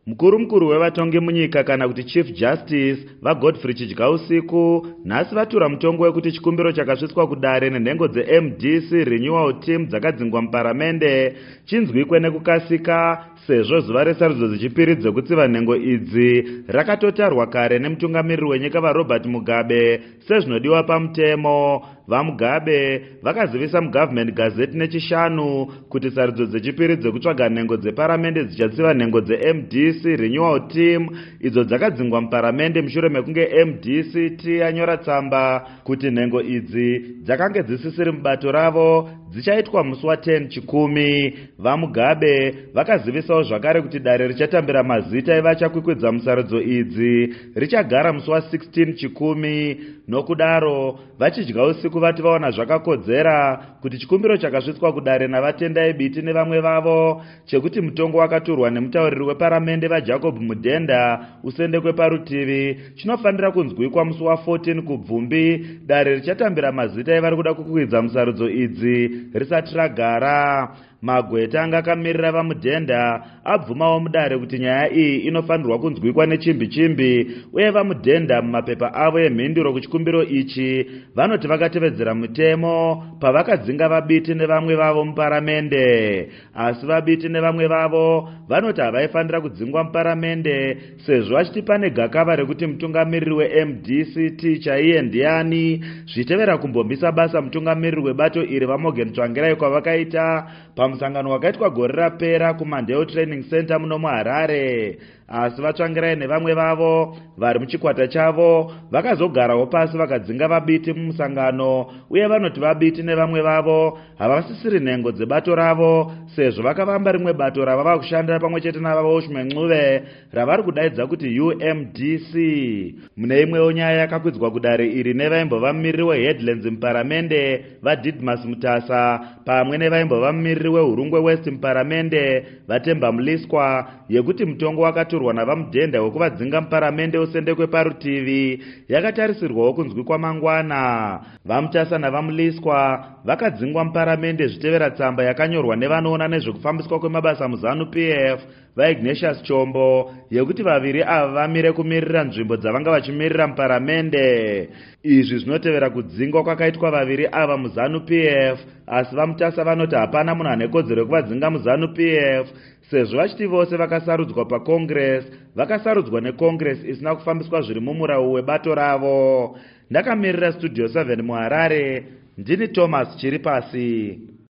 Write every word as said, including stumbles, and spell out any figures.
Mukuru mukuru wevatongi munyika kana kuti Chief Justice vaGodfrey Chidyausiku nhasi vatura mutongo wekuti chikumbiro chakasvitswa kudare nenhengo dze-M D C Renewal Team dzakadzingwa muparamende chinzwikwe nekukasika sezvo zuva resarudzo dzechipiri dzekutsiva nhengo idzi rakatotarwa kare nemutungamiriri wenyika vaRobert Mugabe sezvinodiwa pamutemo. VaMugabe vakazivisa muGovernment Gazette nechishanu kuti sarudzo dzechipiri dzekutsvaga nhengo dzeparamende dzichatsiva nhengo dze-M D C Renewal Team idzo dzakadzingwa muparamende mushure mekunge M D C T yanyora tsamba kuti nhengo idzi dzakange dzisisiri mubato ravo dzichaitwa musi wa10 chikumi. VaMugabe vakazivisawo zvakare kuti dare richatambira mazita evachakwikwidzwa musarudzo idzi richagara musi wa16 chikumi. Nokudaro vaChidyausiku vati vaona zvakakodzera kuti chikumbiro chakasvitswa kudare navatendai biti nevamwe vavo chekuti mutongo wakaturwa nemutauriri weparamende vaJacob Mudhenda usendekwe parutivi chinofanira kunzwikwa musi wa14 kubvumbi dare richatambira mazita evari kuda kukwidza musarudzo idzi risati ragara. Magweta anga akamirira vaMudhenda abvumawo mudare kuti nyaya iyi inofanirwa kunzwikwa nechimbi chimbi uye vaMudhenda mumapepa avo emhinduro kuchikumbiro ichi vanoti vakatevedzera mutemo pavakadzinga vabiti nevamwe vavo muparamende. Asi vabiti nevamwe vavo vanoti havaifanira kudzingwa muparamende sezvo vachiti pane gakava rekuti mutungamiriri we-M D C T chaiye ndiani zvitevera kumbombisa basa mutungamiriri webato iri vaMorgan Tsvangirai kwavakaita pamusangano wakaitwa gore rapera kuMandeo Training Center muno muHarare. Asi vaTsvangirai nevamwe vavo vari muchikwata chavo vakazogarawo pasi vakadzinga vabiti mumusangano uye vanoti vabiti nevamwe vavo havasisiri nhengo dzebato ravo sezvo vakavamba rimwe bato ravava kushandira pamwe chete navavo Shumencuve ravari kudaidza kuti U M D C. Mune imwewo nyaya yakakwidzwa kudare iri nevaimbova mumiriri weHeadlands muparamende vaDidmus Mutasa pamwe nevaimbova mumiriri weHurungwe West muparamende vaTemba Muliswa yekuti mutongo wakaturwa navaMudhenda wekuvadzinga muparamende usendekwe parutivi yakatarisirwawo kunzwikwa mangwana. VaMutasa navaMuliswa vakadzingwa muparamende zvitevera tsamba yakanyorwa nevanoona nezvekufambiswa kwemabasa muZanu P F vaIgnatius Chombo yekuti vaviri ava vamire kumirira nzvimbo dzavanga vachimirira muparamende. Izvi zvinotevera kudzingwa kwakaitwa vaviri ava muZanu P F, asi vaMutasa vanoti hapana munhu ane kodzero yekuvadzinga muZanu P F sezvo vachiti vose vakasarudzwa paCongress vakasarudzwa neCongress isina kufambiswa zviri mumurau webato ravo. Ndakamirira Studio seven muHarare, ndini Thomas Chiripasi.